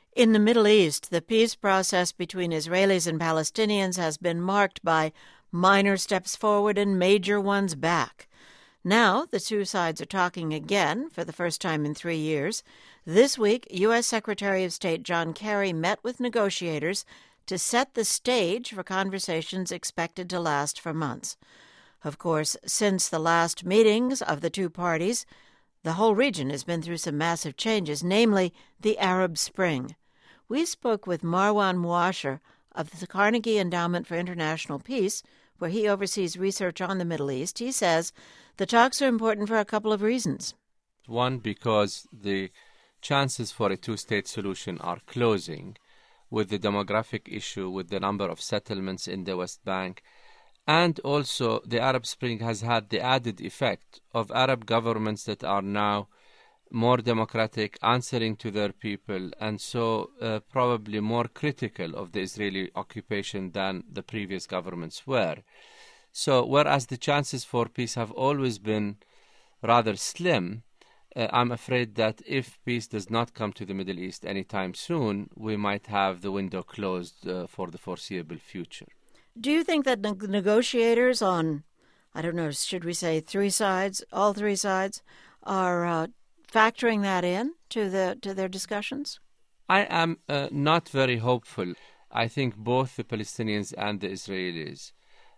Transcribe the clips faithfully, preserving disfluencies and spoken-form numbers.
In the Middle East, the peace process between Israelis and Palestinians has been marked by minor steps forward and major ones back. Now, the two sides are talking again for the first time in three years. This week, U S. Secretary of State John Kerry met with negotiators to set the stage for conversations expected to last for months. Of course, since the last meetings of the two parties, the whole region has been through some massive changes, namely the Arab Spring. We spoke with Marwan Mouasher of the Carnegie Endowment for International Peace, where he oversees research on the Middle East. He says the talks are important for a couple of reasons. One, because the chances for a two-state solution are closing with the demographic issue, with the number of settlements in the West Bank. And also, the Arab Spring has had the added effect of Arab governments that are now more democratic, answering to their people, and so uh, probably more critical of the Israeli occupation than the previous governments were. So, whereas the chances for peace have always been rather slim, uh, I'm afraid that if peace does not come to the Middle East anytime soon, we might have the window closed uh, for the foreseeable future. Do you think that the negotiators on, I don't know, should we say three sides, all three sides, are uh, factoring that in to the to their discussions? I am uh, not very hopeful. I think both the Palestinians and the Israelis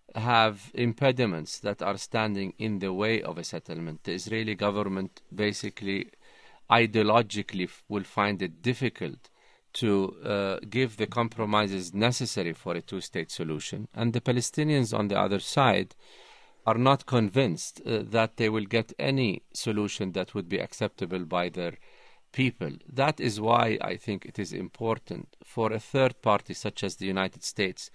have impediments that are standing in the way of a settlement. The Israeli government basically ideologically f- will find it difficult to uh, give the compromises necessary for a two-state solution. And the Palestinians on the other side are not convinced uh, that they will get any solution that would be acceptable by their people. That is why I think it is important for a third party such as the United States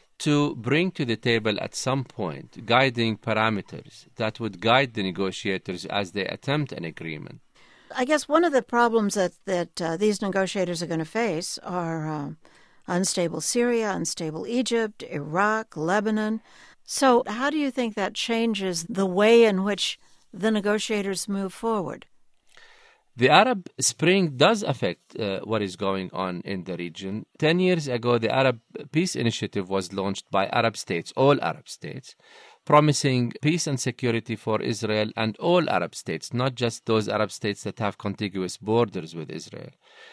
to bring to the table at some point guiding parameters that would guide the negotiators as they attempt an agreement. I guess one of the problems that, that uh, these negotiators are going to face are uh, unstable Syria, unstable Egypt, Iraq, Lebanon. So how do you think that changes the way in which the negotiators move forward? The Arab Spring does affect uh, what is going on in the region. Ten years ago, the Arab Peace Initiative was launched by Arab states, all Arab states, promising peace and security for Israel and all Arab states, not just those Arab states that have contiguous borders with Israel.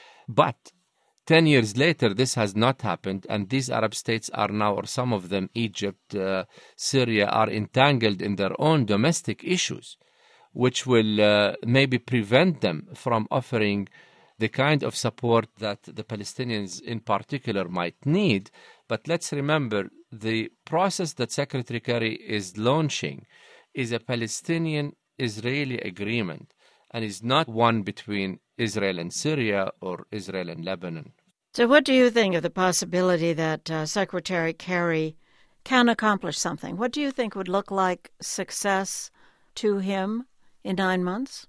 But ten years later, this has not happened, and these Arab states are now, or some of them, Egypt, uh, Syria, are entangled in their own domestic issues, which will uh, maybe prevent them from offering the kind of support that the Palestinians in particular might need. But let's remember, the process that Secretary Kerry is launching is a Palestinian-Israeli agreement and is not one between Israel and Syria or Israel and Lebanon. So what do you think of the possibility that uh, Secretary Kerry can accomplish something? What do you think would look like success to him in nine months?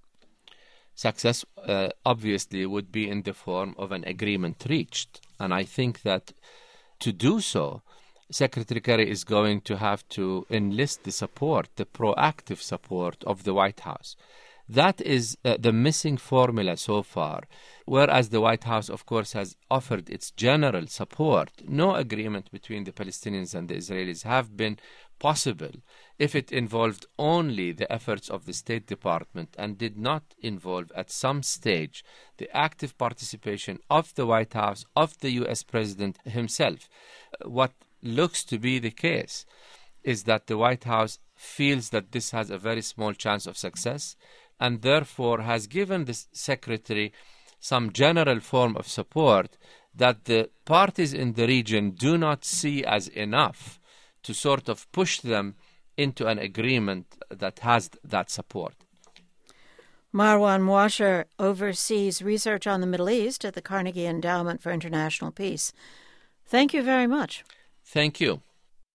Success, uh, obviously, would be in the form of an agreement reached. And I think that to do so, Secretary Kerry is going to have to enlist the support, the proactive support of the White House. That is uh, the missing formula so far. Whereas the White House, of course, has offered its general support, no agreement between the Palestinians and the Israelis have been possible if it involved only the efforts of the State Department and did not involve at some stage the active participation of the White House, of the U S President himself. What looks to be the case is that the White House feels that this has a very small chance of success and therefore has given the Secretary some general form of support that the parties in the region do not see as enough to sort of push them into an agreement that has that support. Marwan Mouasher oversees research on the Middle East at the Carnegie Endowment for International Peace. Thank you very much. Thank you.